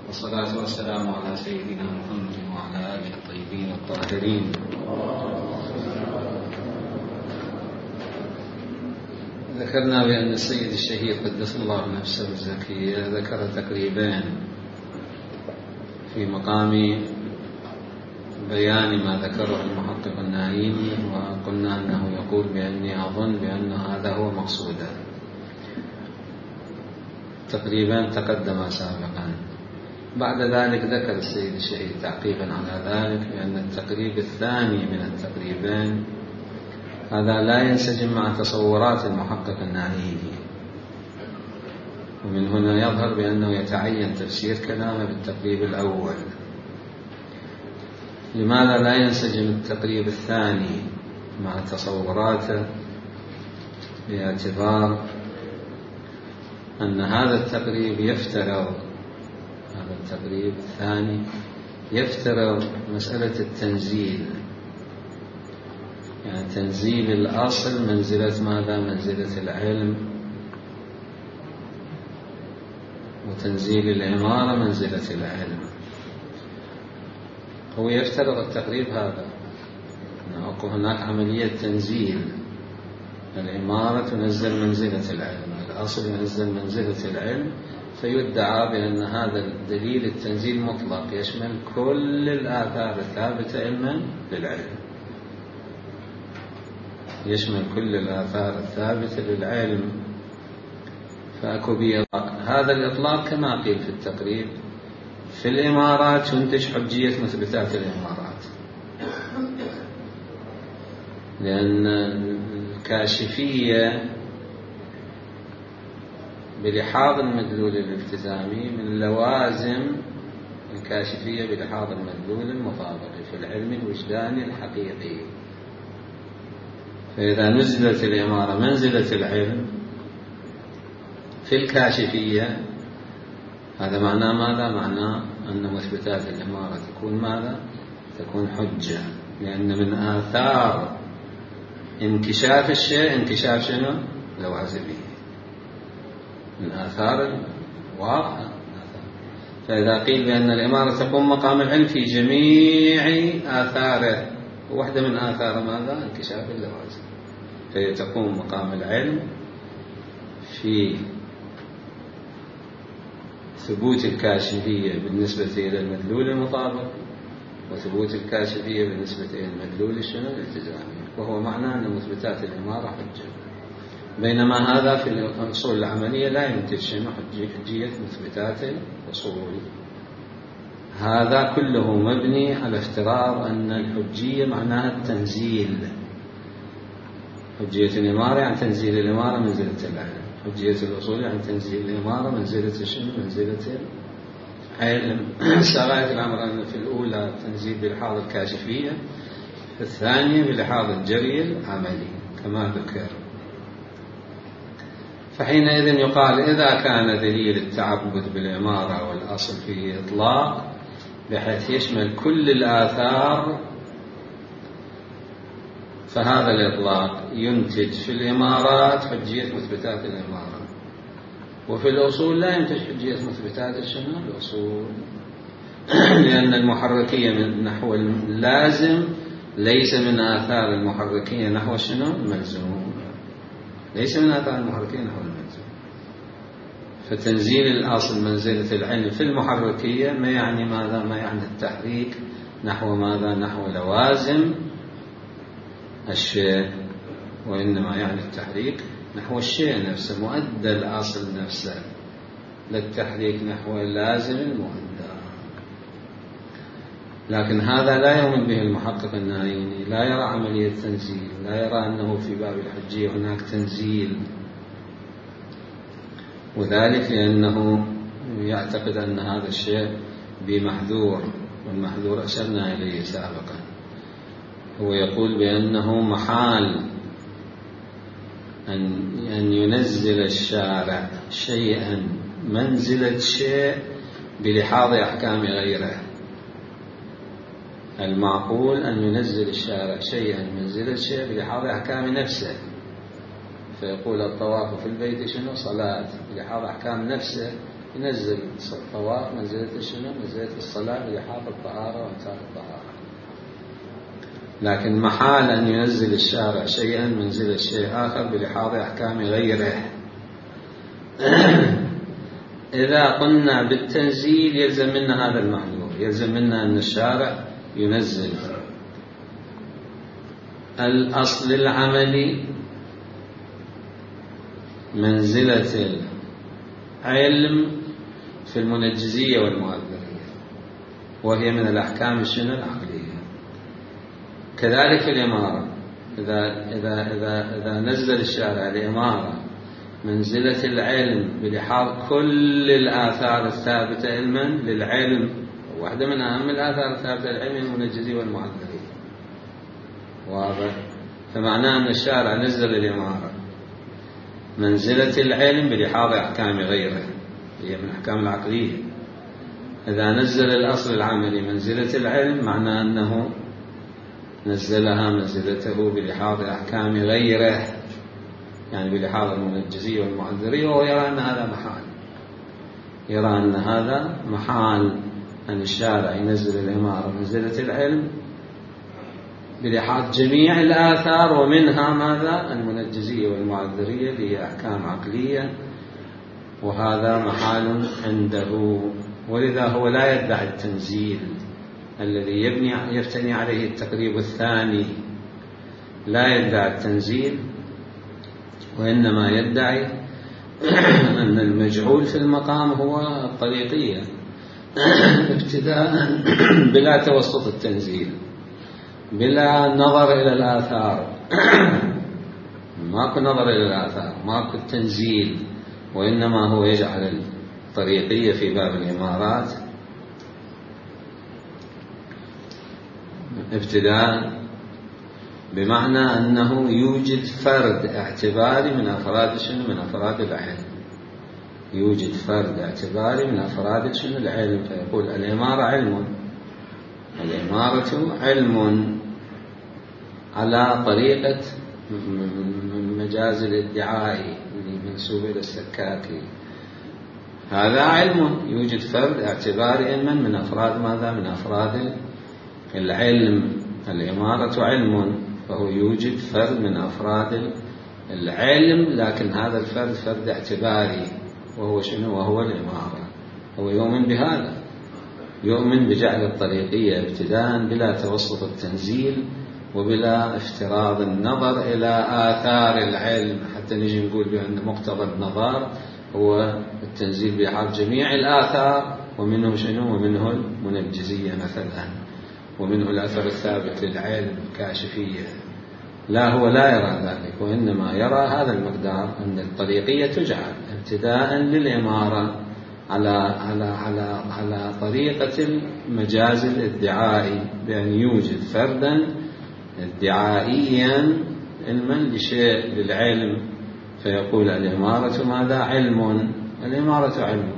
والصلاة والسلام على سيدنا محمد وعلى آله الطيبين الطاهرين. ذكرنا بأن السيد الشهيد قدس الله نفسه الزكية ذكر تقريبين في مقام بيان ما ذكره المحقق النعيمي، وقلنا أنه يقول بأني أظن بأن هذا هو مقصوده. تقريبا تقدم سابقا. بعد ذلك ذكر السيد الشهيد تعقيبا على ذلك بأن التقريب الثاني من التقريبين هذا لا ينسجم مع تصورات المحقق النعيمي، ومن هنا يظهر بأنه يتعين تفسير كلامه بالتقريب الأول. لماذا لا ينسجم التقريب الثاني مع تصوراته؟ باعتبار أن هذا التقريب التقريب الثاني يفترض مسألة التنزيل، يعني تنزيل الأصل منزلة ماذا؟ منزلة العلم، وتنزيل العمارة منزلة العلم. هو يفترض التقريب هذا أن هناك عملية تنزيل، العمارة تنزل منزلة العلم، الأصل ينزل منزلة العلم، فيدعى بأن هذا الدليل التنزيل مطلق يشمل كل الآثار الثابتة علما للعلم، يشمل كل الآثار الثابتة للعلم. فأكو بإطلاق هذا الإطلاق كما قيل في التقريب في الإمارات تنتج حجية مثبتات الإمارات، لأن الكاشفية بلحاظ المدلول الالتزامي من لوازم الكاشفية بلحاظ المدلول المطابقي في العلم الوجداني الحقيقي. فإذا نزلت الإمارة منزلة العلم في الكاشفية هذا معناه ماذا؟ معناه أن مثبتات الإمارة تكون ماذا؟ تكون حجة، لأن من آثار انكشاف الشيء انكشاف شنو؟ لوازمه، من آثار واضحة. فإذا قيل بأن الإمارة تقوم مقام العلم في جميع آثاره، واحدة من آثار ماذا؟ انكشاف اللوازم، فهي تقوم مقام العلم في ثبوت الكاشفية بالنسبة إلى المدلول المطابق، وثبوت الكاشفية بالنسبة إلى المدلول الالتزامي، وهو معناه أن مثبتات الإمارة حجة. بينما هذا في الأصول العملية لا ينتج شنو؟ حجية مثبتات الأصول. هذا كله مبني على افتراض أن الحجية معناها التنزيل. حجية الإمارة يعني تنزيل الإمارة منزلة العلم، حجية الأصول يعني تنزيل الإمارة منزلة شنو؟ منزلة العلم. سغاية الأمر أن في الأولى تنزيل بلحاظ الكاشفية، في الثانية بلحاظ الجري العملي كما ذكر. فحينئذ يقال إذا كان دليل التعبد بالإمارة والأصل فيه إطلاق بحيث يشمل كل الآثار، فهذا الإطلاق ينتج في الإمارات حجية مثبتات الإمارة، وفي الأصول لا ينتج حجية مثبتات الأصول، لأن المحركية من نحو اللازم ليس من آثار المحركية نحو الملزوم، ليس من آثار المحركية نحو الملزوم. فتنزيل الأصل منزلة العلم في المحركية ما يعني ماذا؟ ما يعني التحريك نحو ماذا؟ نحو لوازم الشيء، وإنما يعني التحريك نحو الشيء نفسه، مؤدى الأصل نفسه، للتحريك نحو اللازم المؤدى. لكن هذا لا يؤمن به المحقق النعيمي، لا يرى عملية تنزيل، لا يرى أنه في باب الحجية هناك تنزيل، وذلك لأنه يعتقد أن هذا الشيء بمحذور، والمحذور أشرنا إليه سابقا. هو يقول بأنه محال أن ينزل الشارع شيئا منزلة شيء بلحاظ أحكام غيره. المعقول أن ينزل الشارع شيئا منزلة شيء بلحاظ أحكام نفسه، فيقول الطواف في البيت شنو؟ صلاة، بلحاظ أحكام نفسه ينزل الطواف منزلة شنو؟ منزلة الصلاة بلحاظ الطهارة وانتهاء الطهارة. لكن محال أن ينزل الشارع شيئا منزلة شيء آخر بلحاظ أحكام غيره. إذا قلنا بالتنزيل يلزم منا هذا المحذور، يلزم منا أن الشارع ينزل الأصل العملي منزلة العلم في المنجزية والمؤثرية، وهي من الأحكام الشنو العقلية. كذلك في الإمارة، إذا نزل الشارع الإمارة منزلة العلم بلحاظ كل الآثار الثابتة علما للعلم، واحدة من أهم الآثار الثابتة للعلم المنجزية والمؤثرية، واضح؟ فمعناه أن الشارع نزل الإمارة منزلة العلم بلحاظ أحكام غيره، هي من الأحكام العقلية. إذا نزل الأصل العملي منزلة العلم معناه أنه نزلها منزلته بلحاظ أحكام غيره، يعني بلحاظ المنجزية والمعذرية، وهو يرى أن هذا محال، يرى أن هذا محال أن الشارع ينزل الإمارة منزلة العلم بلحاظ جميع الآثار، ومنها ماذا؟ المنجزية والمعذرية اللي هي أحكام عقلية، وهذا محال عنده. ولذا هو لا يدعي التنزيل الذي يفتني عليه التقريب الثاني، لا يدعي التنزيل، وإنما يدعي أن المجعول في المقام هو الطريقية ابتداء بلا توسط التنزيل، بلا نظر إلى الآثار، ماكو نظر إلى الآثار، ماكو التنزيل، وإنما هو يجعل الطريقية في باب الإمارات ابتداء، بمعنى أنه يوجد فرد اعتباري من أفراد شنو؟ من أفراد العلم، يوجد فرد اعتباري من أفراد شنو؟ العلم. فيقول الإمارة علم، الإمارة علم على طريقة مجاز الادعاء اللي منسوب إلى السكاكي، هذا علم، يوجد فرد اعتباري علما من أفراد ماذا؟ من أفراد العلم. الإمارة علم، فهو يوجد فرد من أفراد العلم، لكن هذا الفرد فرد اعتباري، وهو شنو؟ وهو الإمارة. هو يؤمن بهذا، يؤمن بجعل الطريقية ابتداء بلا توسط التنزيل وبلا افتراض النظر إلى آثار العلم، حتى نجي نقول بأن مقتضى النظر هو التنزيل بحال جميع الآثار، ومنه شنو؟ ومنه المنجزية مثلا، ومنه الأثر الثابت للعلم الكاشفية. لا، هو لا يرى ذلك، وإنما يرى هذا المقدار أن الطريقية تجعل ابتداء للإمارة على طريقة المجاز الادعائي، بأن يوجد فردا ادعائيا علما لشيء للعلم، فيقول الإمارة ماذا؟ علم، الإمارة علم.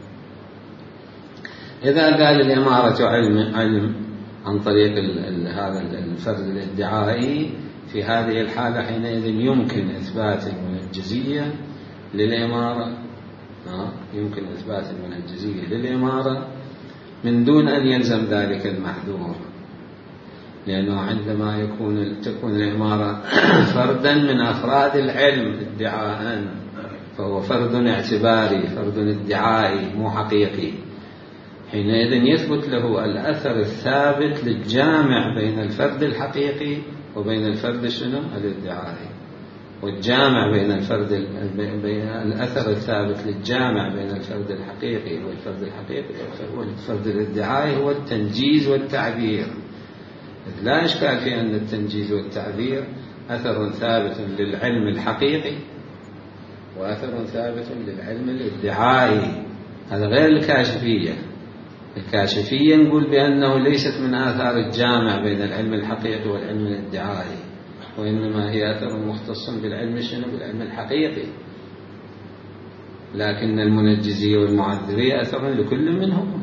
إذا قال الإمارة علم عن طريق هذا الفرد الادعائي، في هذه الحالة حينئذ يمكن إثبات المنجزية للإمارة، يمكن إثبات المنجزية للإمارة من دون أن يلزم ذلك المحذور، لأنه عندما تكون الإمارة فردا من أفراد العلم ادعاء، فهو فرد اعتباري، فرد ادعائي مو حقيقي، حينئذ يثبت له الأثر الثابت للجامع بين الفرد الحقيقي وبين الفرد شنو؟ الادعائي. والجامع بين الأثر الثابت للجامع بين الفرد الحقيقي والفرد الادعائي هو التنجيز والتعبير. لا إشكال في أن التنجيز والتعبير أثر ثابت للعلم الحقيقي وأثر ثابت للعلم الادعائي، هذا غير الكاشفية. الكاشفية نقول بأنه ليست من آثار الجامع بين العلم الحقيقي والعلم الادعائي، وإنما هي أثر مختص بالعلم شنو؟ بالعلم الحقيقي. لكن المنجزية والمعذرية أثر لكل منهم،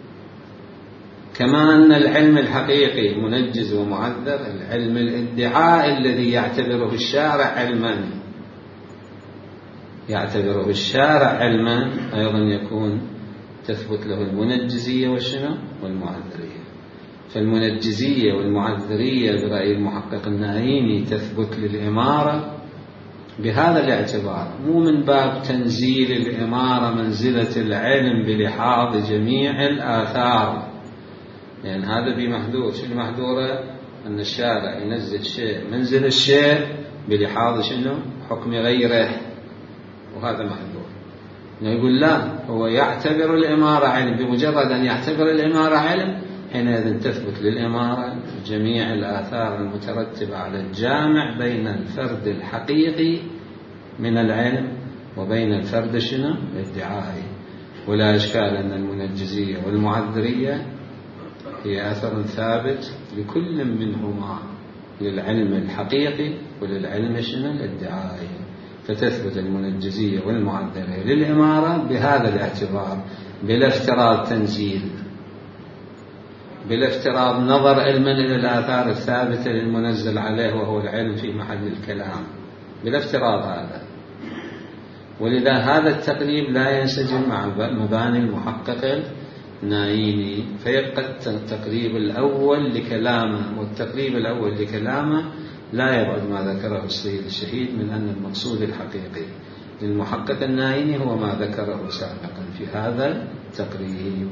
كما أن العلم الحقيقي منجز ومعذر، العلم الادعاء الذي يعتبره الشارع علما يعتبره الشارع علما أيضا يكون تثبت له المنجزية والشنو والمعذرية. فالمنجزية والمعذرية برأي المحقق النايمي تثبت للإمارة بهذا الاعتبار، مو من باب تنزيل الإمارة منزلة العلم بلحاظ جميع الآثار، لأن يعني هذا بمحذور. شو المحذورة؟ أن الشارع ينزل شيء منزل الشيء بلحاظ شنو حكم غيره، وهذا محذور. يقول لا، هو يعتبر الإمارة علم، بمجرد أن يعتبر الإمارة علم حينئذ تثبت للإمارة جميع الآثار المترتبة على الجامع بين الفرد الحقيقي من العلم وبين الفرد شنو الادعائي. ولا إشكال أن المنجزية والمعذرية هي أثر ثابت لكل منهما، للعلم الحقيقي وللعلم شنو الادعائي. فتثبت المنجزية والمعذرية للإمارة بهذا الاعتبار، بلا افتراض تنزيل، بلا افتراض نظر علما إلى الآثار الثابتة للمنزل عليه وهو العلم في محل الكلام، بلا افتراض هذا. ولذا هذا التقريب لا ينسجم مع مباني المحقق النايمي، فيبقى التقريب الأول لكلامه، والتقريب الأول لكلامه لا يبعد ما ذكره السيد الشهيد من أن المقصود الحقيقي للمحقق النايمي هو ما ذكره سابقا في هذا التقريب.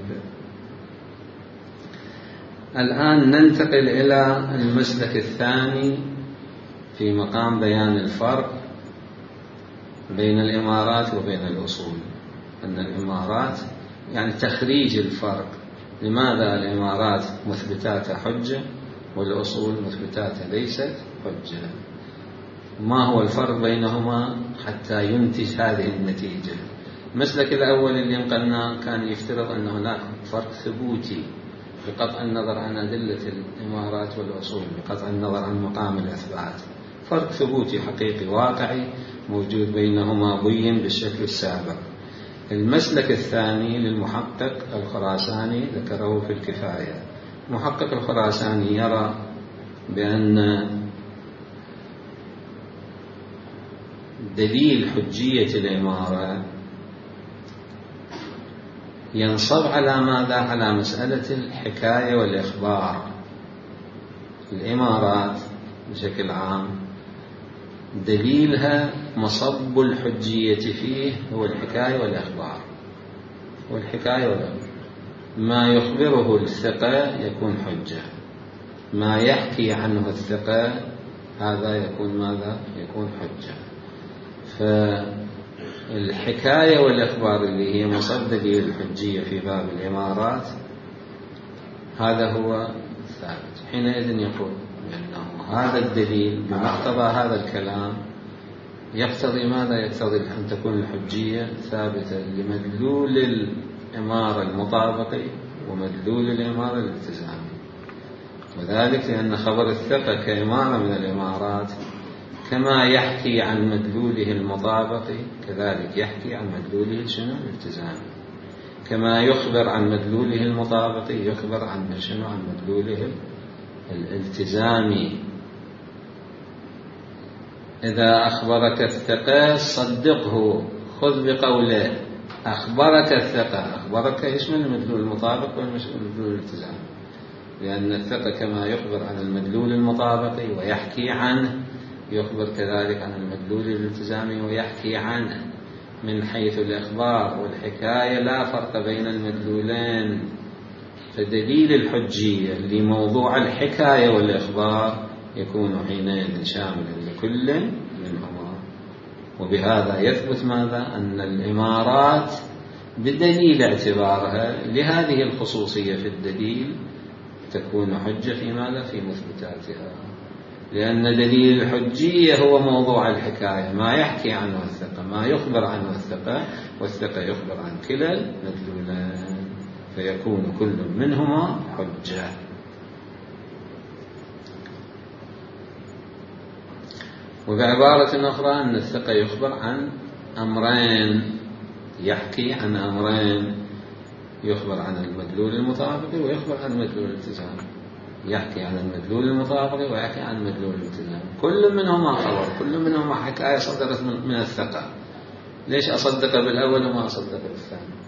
الآن ننتقل إلى المسلك الثاني في مقام بيان الفرق بين الإمارات وبين الأصول. أن الإمارات يعني تخريج الفرق، لماذا الإمارات مثبتات حجة والأصول مثبتات ليست حجة؟ ما هو الفرق بينهما حتى ينتج هذه النتيجة؟ المسلك الأول اللي نقلناه كان يفترض أن هناك فرق ثبوتي بقطع النظر عن أدلة الإمارات والأصول، بقطع النظر عن مقام الإثبات، فرق ثبوتي حقيقي واقعي موجود بينهما بين بالشكل السابق. المسلك الثاني للمحقق الخراساني ذكره في الكفاية. المحقق الخراساني يرى بأن دليل حجية الإمارة ينصب على ماذا؟ على مسألة الحكاية والإخبار. الإمارات بشكل عام دليلها مصب الحجية فيه هو الحكاية والإخبار. والحكاية والإخبار ما يخبره الثقة يكون حجة، ما يحكي عنه الثقة هذا يكون ماذا؟ يكون حجة. فالحكاية والإخبار اللي هي مصب دليل الحجية في باب الإمارات هذا هو ثابت. حينئذ يقول أنه هذا الدليل بمقتضى هذا الكلام يقتضي ماذا؟ يقتضي أن تكون الحجية ثابتة لمدلول الإمارة المطابقي ومدلول الإمارة الالتزامي. وذلك لأن خبر الثقة كإمارة من الإمارات كما يحكي عن مدلوله المطابقي كذلك يحكي عن مدلوله شنو الالتزامي. كما يخبر عن مدلوله المطابقي يخبر عن شنو؟ عن مدلوله الالتزامي. إذا أخبرك الثقة صدقه، خذ بقوله. أخبرك الثقة، أخبرك يشمل المدلول المطابق ويشمل المدلول الالتزامي، لأن الثقة كما يخبر عن المدلول المطابقي ويحكي عنه يخبر كذلك عن المدلول الالتزامي ويحكي عنه. من حيث الإخبار والحكاية لا فرق بين المدلولين، فدليل الحجية لموضوع الحكاية والإخبار يكون حينئذ شاملا لكل منهما. وبهذا يثبت ماذا؟ أن الإمارات بدليل اعتبارها لهذه الخصوصية في الدليل تكون حجة في ماذا؟ في مثبتاتها، لأن دليل الحجية هو موضوع الحكاية، ما يحكي عنه الثقة، ما يخبر عنه الثقة، والثقة يخبر عن كلا المدلولين، فيكون كل منهما حجة. وبعبارة أخرى أن الثقة يخبر عن أمرين، يحكي عن أمرين، يخبر عن المدلول المطابقي ويخبر عن المدلول الالتزامي، يحكي عن المدلول المطابقي ويحكي عن المدلول الالتزامي. كل منهما خبر، كل منهما حكاية صدرت من الثقة، ليش أصدق بالأول وما أصدق بالثاني؟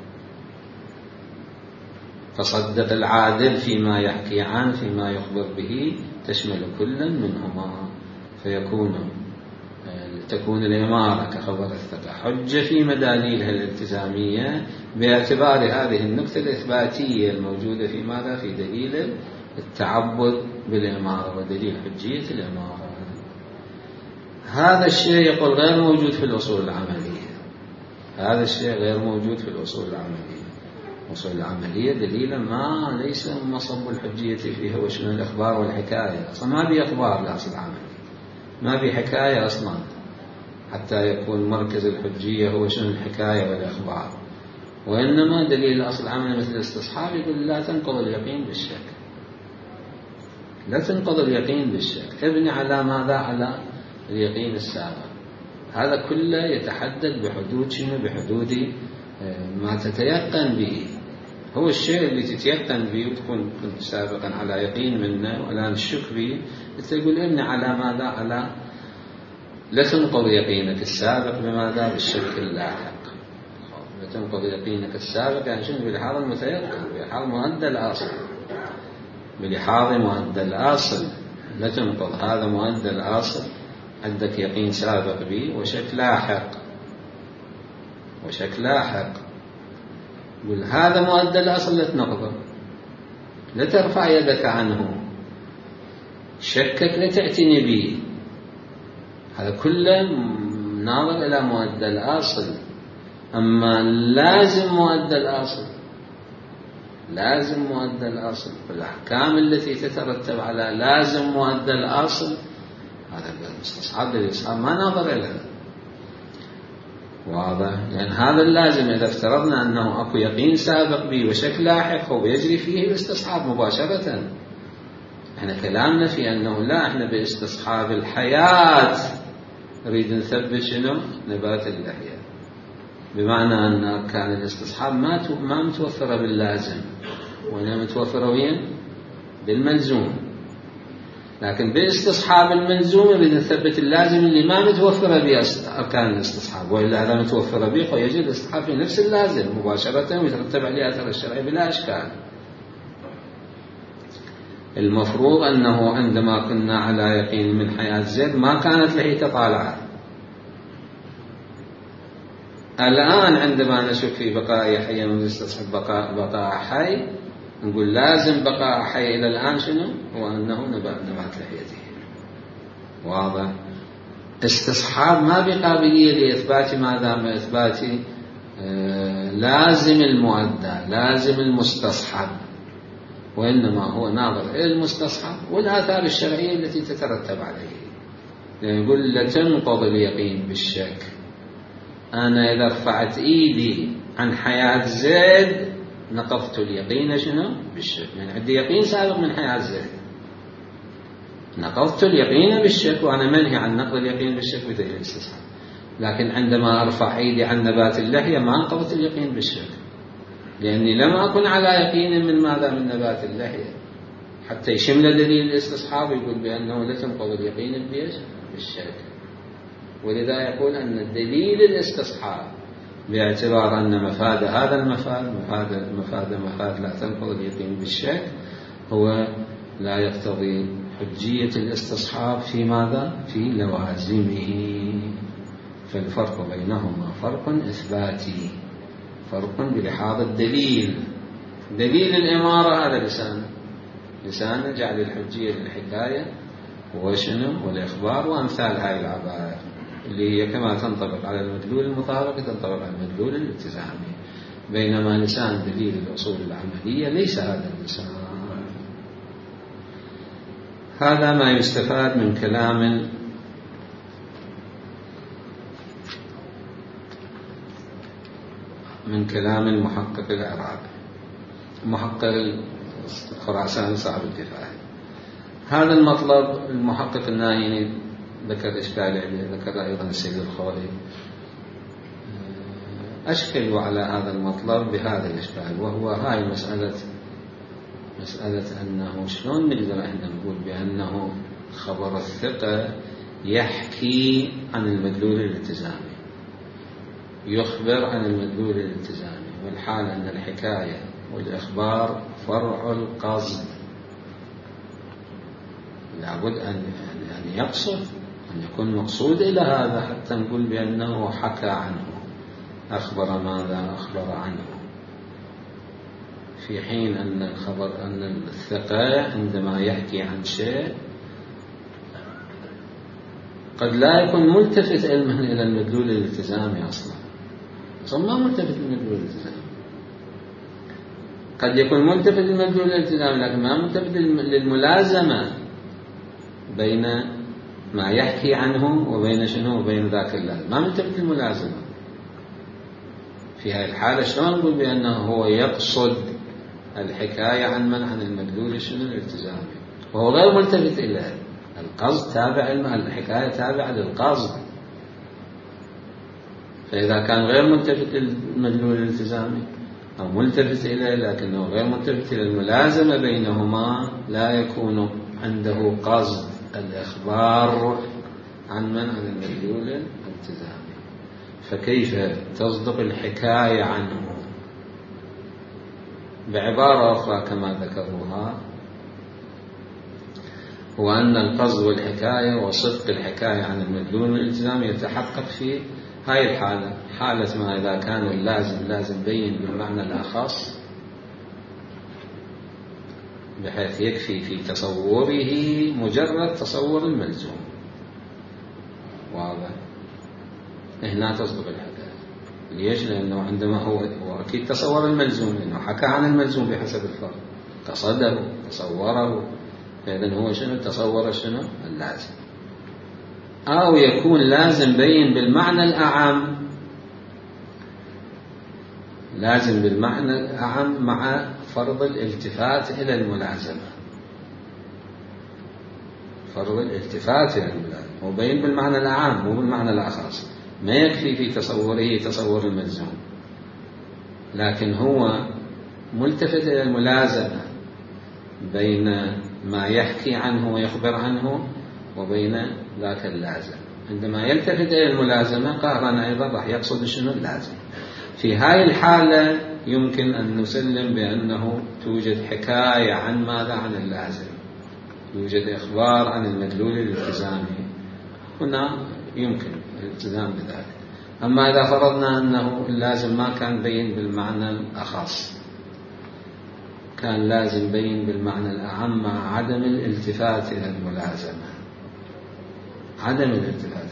فصدق العادل فيما يحكي عنه فيما يخبر به تشمل كل منهما، تكون الإمارة كخبر الثقة حجة في مداليلها الالتزامية باعتبار هذه النقطة الإثباتية الموجودة في ماذا؟ في دليل التعبد بالإمارة ودليل حجية الإمارة. هذا الشيء يقول غير موجود في الأصول العملية. هذا الشيء غير موجود في الأصول العملية. الأصول العملية دليلا ما ليس مصب الحجية فيه هو شنو الإخبار والحكاية. أصلا ما بي أخبار الأصل العملي، ما بي حكاية أصلا حتى يكون مركز الحجية هو شنو الحكاية والإخبار. وإنما دليل الأصل العملي مثل الاستصحاب يقول لا تنقض اليقين بالشك، لا تنقض اليقين بالشك، ابني على ماذا؟ على اليقين السابق. هذا كله يتحدد بحدود شنو؟ بحدود ما تتيقن به. هو الشيء اللي تتيقن به وتكون كنت سابقا على يقين منه ولا نشك به، تقول ابني على ماذا؟ على لا تنقض يقينك السابق بماذا؟ بالشك اللاحق. لا تنقض يقينك السابق يعني شنو؟ بلحاظ المتيقن، بلحاظ مؤدى الأصل، بلحاظ مؤدى الأصل لا تنقض. هذا مؤدى الأصل، عندك يقين سابق به وشك لاحق، وشك لاحق. قل هذا مؤدى الأصل لا تنقضه، لا ترفع يدك عنه، شكك لا تعتني به. هذا كله ناظر إلى مؤدى الأصل. أما لازم مؤدى الأصل، لازم مؤدى الأصل والأحكام التي تترتب على لازم مؤدى الأصل، هذا الاستصحاب للإسحاب ما ناظر إليه. واضح؟ لأن هذا اللازم إذا افترضنا أنه أكو يقين سابق به وشك لاحق هو يجري فيه الاستصحاب مباشرة. احنا كلامنا في أنه لا، احنا باستصحاب الحياة نريد نثبت شنو؟ نبات اللحية، بمعنى أن كان الاستصحاب ما متوفرة باللازم وإنما متوفرة وين؟ بالملزوم. لكن باستصحاب الملزوم نريد نثبت اللازم اللي ما متوفرة به أركان الاستصحاب، وإلا هذا متوفرة به فيجب الاستصحاب في نفس اللازم مباشرة ويترتب عليه أثر الشرعي بلا إشكال. المفروض أنه عندما كنا على يقين من حياة زيد ما كانت له تطالعات. الآن عندما نشك في بقاء حي ونستصحب بقاء حي نقول لازم بقاء حي إلى الآن شنو؟ هو أنه نبات لحيته. واضح؟ استصحاب ما بقابلية لإثبات ما دام إثبات لازم المؤدى لازم المستصحب، وإنما هو ناظر إلى المستصحب والآثار الشرعية التي تترتب عليه. يعني يقول لا تنقض اليقين بالشك. أنا إذا رفعت إيدي عن حياة زيد نقضت اليقين شنو؟ بالشك. يعني عندي يقين سابق من حياة زيد، نقضت اليقين بالشك، وأنا منهي عن نقض اليقين بالشك بدليل الاستصحاب. لكن عندما أرفع إيدي عن نبات اللحية ما نقضت اليقين بالشك، لأني لم أكن على يقين من ماذا؟ من نبات اللحية، حتى يشمل دليل الاستصحاب يقول بأنه لا تنقض اليقين بالشك. ولذا يقول أن دليل الاستصحاب باعتبار أن مفاد هذا المفاد لا تنقض اليقين بالشك هو لا يقتضي حجية الاستصحاب في ماذا؟ في لوازمه. فالفرق بينهما فرق إثباتي، فرق بلحاظ الدليل. دليل الإمارة هذا لسان جعل الحجية للحكاية وشنو والإخبار وأمثال هاي العبارة اللي هي كما تنطبق على المدلول المطابق تنطبق على المدلول الالتزامي. بينما لسان دليل الأصول العملية ليس هذا اللسان. هذا ما يستفاد من كلام المحقق العراقي محقق خراسان صاحب الكفاية. هذا المطلب المحقق النايني ذكر إشكال عليه، ذكر أيضا السيد الخولي أشكلوا على هذا المطلب بهذا الإشكال، وهو هاي مسألة أنه شلون نقدر إحنا نقول بأنه خبر الثقة يحكي عن المدلول الالتزامي. يخبر عن المدلول الالتزامي، والحال أن الحكاية والإخبار فرع القصد، لابد أن يقصد، أن يكون مقصود إلى هذا حتى نقول بأنه حكى عنه، أخبر ماذا أخبر عنه. في حين أن الثقة عندما يحكي عن شيء قد لا يكون ملتفت علمه إلى المدلول الالتزامي أصلا ما ملتفت للمدلول الالتزامي. قد يكون ملتفت للمدلول الالتزامي لكن ما ملتفت للملازمة بين ما يحكي عنه وبين شنو وبين ذاك اللازم، ما ملتفت للملازمة. في هذه الحالة شلون نقول بأنه هو يقصد الحكاية عن المدلول شنو الالتزامي وهو غير ملتفت إليه؟ القصد تابع الحكاية تابعة للقصد. فإذا كان غير ملتفت للمدلول الالتزامي أو ملتفت إليه لكنه غير ملتفت إلى الملازمة بينهما، لا يكون عنده قصد الإخبار عن المدلول الالتزامي. فكيف تصدق الحكاية عنه؟ بعبارة أخرى كما ذكروها، هو أن القصد والحكاية وصدق الحكاية عن المدلول الالتزامي يتحقق في هاي الحالة، حالة ما إذا كان اللازم بين بالمعنى الأخص بحيث يكفي في تصوره مجرد تصور الملزوم. واضح؟ هنا تصدق الحكاية. ليش؟ لأنه عندما هو أكيد تصور الملزوم، لأنه حكى عن الملزوم بحسب الفرق، قصده تصوره، فإذن هو شنو تصور شنو اللازم. أو يكون لازم بين بالمعنى الأعم، لازم بالمعنى الأعم مع فرض الالتفات إلى الملازمة، فرض الالتفات إلى الملازمة وبين بالمعنى الأعم مو بالمعنى الأخص. ما يكفي في تصوره تصور الملزوم، لكن هو ملتفت إلى الملازمة بين ما يحكي عنه ويخبر عنه وبين ذاك اللازم. عندما يلتفت إلى الملازمة قهرا أيضا راح يقصد شنو اللازم. في هاي الحالة يمكن أن نسلم بأنه توجد حكاية عن ماذا؟ عن اللازم، يوجد إخبار عن المدلول الالتزامي، هنا يمكن الالتزام بذلك. أما إذا فرضنا أنه اللازم ما كان بين بالمعنى الأخص، كان لازم بين بالمعنى الأعم مع عدم الالتفات إلى الملازمة، عدم الالتفات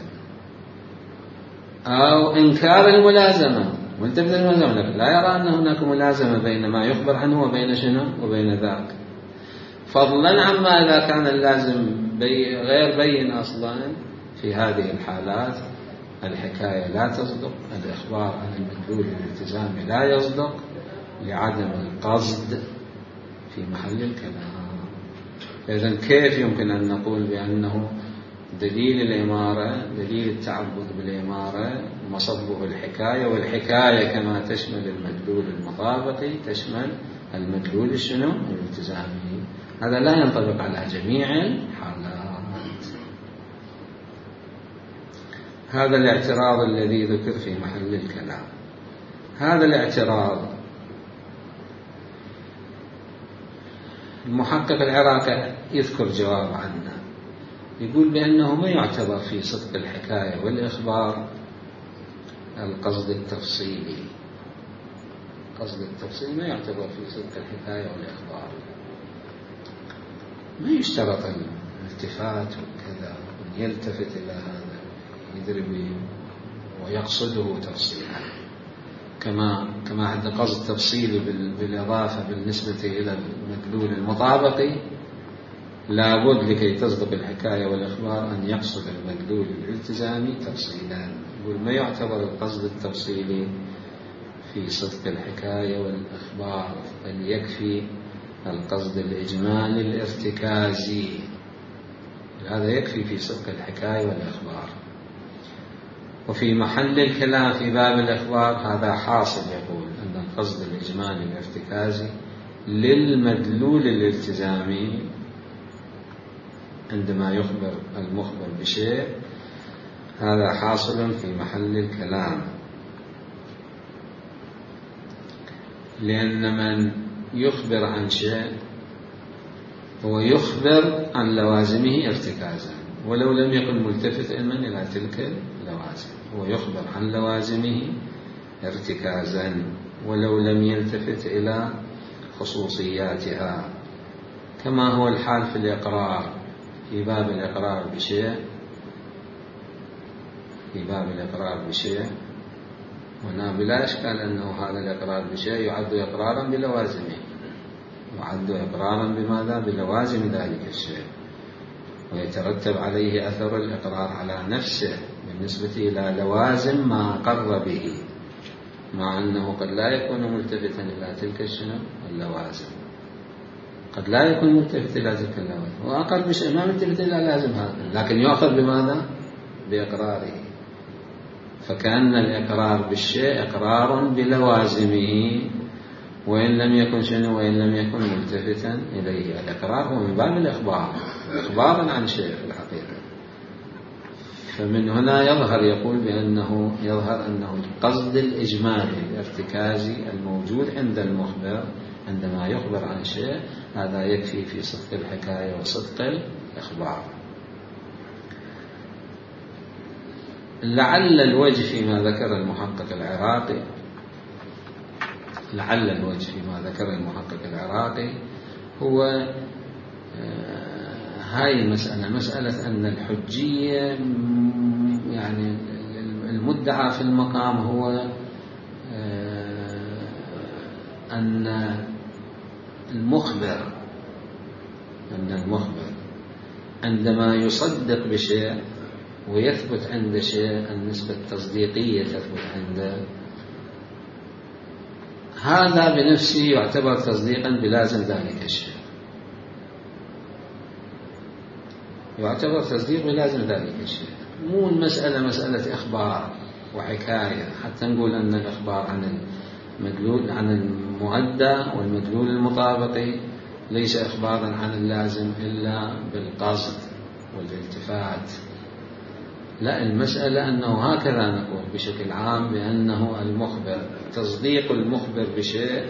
أو إنكار الملازمة، ملتفت الملازمة لكن لا يرى أن هناك ملازمة بين ما يخبر عنه وبين شنو وبين ذاك. فضلا عما إذا كان اللازم غير بين أصلا، في هذه الحالات الحكاية لا تصدق، الإخبار عن المدلول الالتزامي لا يصدق لعدم القصد في محل الكلام. إذن كيف يمكن أن نقول بأنه دليل الإمارة، دليل التعبد بالإمارة مصبه الحكاية، والحكاية كما تشمل المدلول المطابقي تشمل المدلول شنو الالتزامي؟ هذا لا ينطبق على جميع الحالات. هذا الاعتراض الذي ذكر في محل الكلام. هذا الاعتراض المحقق العراقي يذكر جواب عنه، يقول بأنه ما يعتبر في صدق الحكاية والإخبار القصد التفصيلي. قصد التفصيل ما يعتبر في صدق الحكاية والإخبار، ما يشترط الالتفات وكذا يلتفت إلى هذا يدري ويقصده تفصيلا، كما عند قصد تفصيلي بالإضافة بالنسبة إلى المدلول المطابقي لابد لكي تصدق الحكاية والإخبار أن يقصد المدلول الالتزامي تفصيلا. يقول ما يعتبر القصد التفصيلي في صدق الحكاية والإخبار، بل يكفي القصد الإجمالي الارتكازي، هذا يكفي في صدق الحكاية والإخبار. وفي محل الكلام في باب الإخبار هذا حاصل، يقول أن القصد الإجمالي الارتكازي للمدلول الالتزامي عندما يخبر المخبر بشيء، هذا حاصل في محل الكلام. لأن من يخبر عن شيء هو يخبر عن لوازمه ارتكازا، ولو لم يكن ملتفت علما إلى تلك اللوازم. هو يخبر عن لوازمه ارتكازا ولو لم يلتفت إلى خصوصياتها، كما هو الحال في الإقرار. في باب الإقرار بشيء هنا بلا إشكال أنه هذا الإقرار بشيء يعد إقرارا بلوازمه، يعد إقرارا بماذا؟ بلوازم ذلك الشيء، ويترتب عليه أثر الإقرار على نفسه بالنسبة إلى لوازم ما أقر به، مع أنه قد لا يكون ملتفتا إلى تلك اللوازم، قد لا يكون ملتفت إلى تلك اللوازم، وأقر بشيء ما ملتفت إلى لازم هذا، لكن يؤخذ بماذا؟ بإقراره. فكأن الإقرار بالشيء إقرار بلوازمه وإن لم يكن وإن لم يكن ملتفتا إليه. الإقرار هو من باب الإخبار، إخبارا عن شيء في الحقيقة. فمن هنا يظهر أنه القصد الإجمالي الارتكازي الموجود عند المخبر عندما يخبر عن شيء هذا يكفي في صدق الحكاية وصدق الإخبار. لعل الوجه فيما ذكر المحقق العراقي هو هاي المسألة، مسألة أن الحجية يعني المدعى في المقام هو أن المخبر عندما يصدق بشيء ويثبت عند شيء النسبة التصديقية تثبت عنده، هذا بنفسه يعتبر تصديقا بلازم ذلك الشيء، يعتبر تصديق بلازم ذلك الشيء. مو المسألة مسألة إخبار وحكاية حتى نقول أن الإخبار عن المدلول عن المؤدى والمدلول المطابقي ليس إخبارا عن اللازم إلا بالقصد والالتفات. لا، المسألة أنه هكذا نقول بشكل عام بأنه المخبر تصديق المخبر بشيء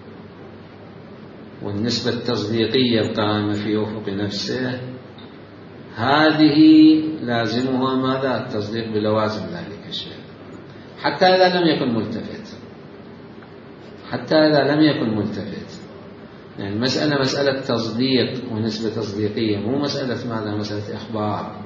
والنسبة التصديقية القائمة في أفق نفسه هذه لازمها ماذا؟ التصديق بلوازم ذلك الشيء حتى إذا لم يكن ملتفت. يعني مسألة تصديق ونسبة تصديقية، مو مسألة ماذا؟ مسألة إخبار.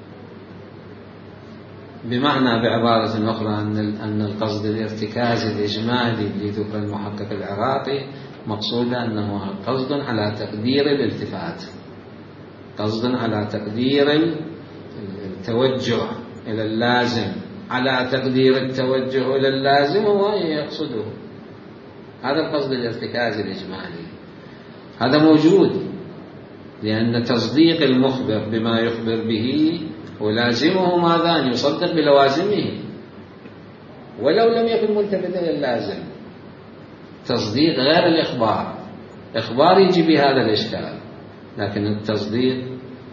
بمعنى بعبارة أخرى أن القصد الارتكازي الإجمالي اللي ذكر المحقق العراقي مقصود أنه قصد على تقدير الالتفات، قصد على تقدير التوجه إلى اللازم، على تقدير التوجه إلى اللازم هو يقصده. هذا القصد الارتكازي الإجمالي، هذا موجود، لأن تصديق المخبر بما يخبر به ولازمه ماذا؟ أن يصدق بلوازمه ولو لم يكن ملتفتا إلى اللازم. تصديق غير الإخبار، إخبار يجي بهذا الإشكال، لكن التصديق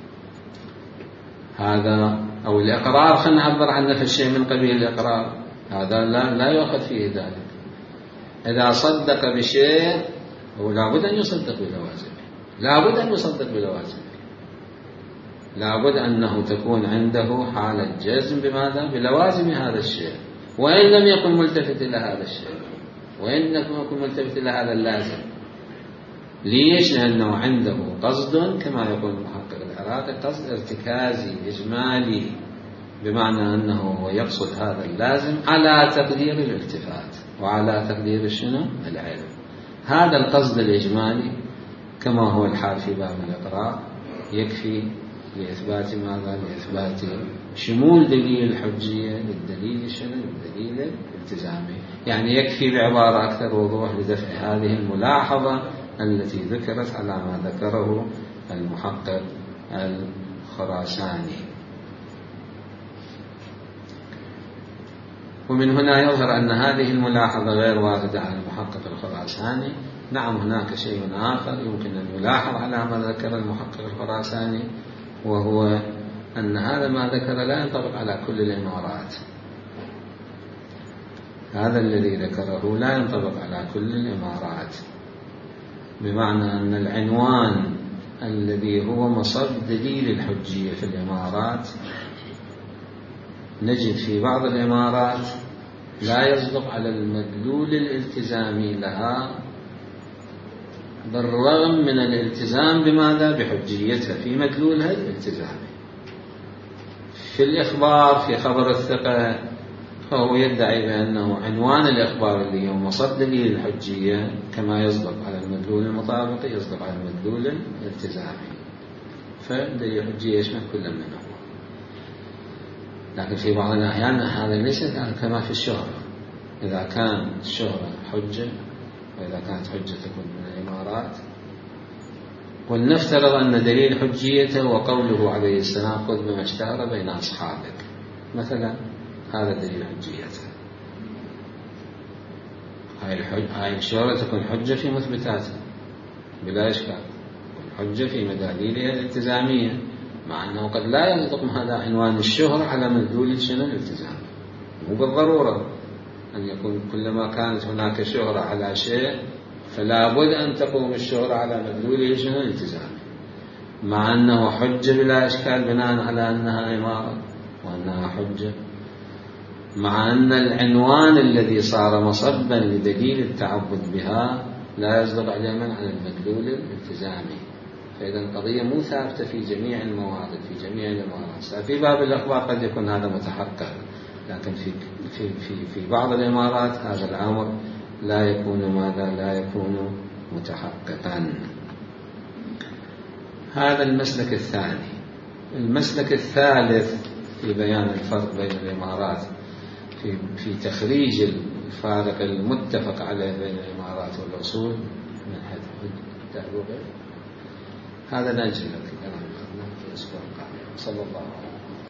هذا أو الإقرار، خلينا نعبر عنه في الشيء من قبيل الإقرار، هذا لا يؤخذ فيه ذلك. إذا صدق بشيء هو لابد أن يصدق بلوازمه، لابد أنه تكون عنده حالة جزم بماذا؟ بلوازم هذا الشيء، وإن لم يكن ملتفت إلى هذا الشيء، وإن لم يكن ملتفت إلى هذا اللازم. ليش؟ لأنه عنده قصد كما يقول المحقق العراقي قصد ارتكازي إجمالي، بمعنى أنه هو يقصد هذا اللازم على تقدير الالتفات وعلى تقدير العلم. هذا القصد الإجمالي كما هو الحال في باب الإقرار يكفي لإثبات ماذا؟ لإثبات شمول دليل الحجية للدليل الدليل الالتزامي. يعني يكفي بعبارة أكثر وضوح لدفع هذه الملاحظة التي ذكرت على ما ذكره المحقق الخراساني. ومن هنا يظهر أن هذه الملاحظة غير واردة على المحقق الخراساني. نعم، هناك شيء آخر يمكن أن يلاحظ على ما ذكر المحقق الخراساني، وهو أن هذا ما ذكر لا ينطبق على كل الإمارات. هذا الذي ذكره لا ينطبق على كل الإمارات، بمعنى أن العنوان الذي هو مصب دليل الحجية في الإمارات نجد في بعض الإمارات لا يصدق على المدلول الالتزامي لها، بالرغم من الالتزام بماذا؟ بحجيتها في مدلولها الالتزامي. في الإخبار في خبر الثقة فهو يدعي بأنه عنوان الإخبار اللي هو مصب دليل الحجية كما يصدق على المدلول المطابق يصدق على المدلول الالتزامي، فدليل الحجية يشمل كل منهم. لكن في بعض الأحيان هذا ليس كما في الشهرة، إذا كان الشهرة حجة وإذا كانت حجة تكون من الإمارات، ولنفترض أن دليل حجيته وقوله عليه السلام خذ بما اشتهر بين أصحابك مثلا، هذا دليل حجيته. هاي الشهرة تكون حجة في مثبتاتها بلا إشكال، حجة في مداليلها الالتزامية، مع أنه قد لا ينطق هذا عنوان الشهرة على مدلول الشنو الالتزامي. مو بالضرورة أن يكون كلما كانت هناك شهرة على شيء فلا بد أن تقوم الشهرة على مدلوله شنو الالتزامي، مع أنه حجة بلا إشكال بناء على أنها إمارة وأنها حجة، مع أن العنوان الذي صار مصبا لدليل التعبد بها لا يصدق علما على المدلول الالتزامي. فإذا القضية مو ثابتة في جميع المواضع في جميع الإمارات. في باب الأخبار قد يكون هذا متحقق، لكن في بعض الإمارات هذا الأمر لا يكون ماذا؟ لا يكون متحققا. هذا المسلك الثاني. المسلك الثالث في بيان الفرق بين الإمارات في تخريج الفارق المتفق عليه بين الإمارات والأصول من حيث التعبير، هذا نجل في كلام في الأسبوع القادم. صلى الله عليه وسلم.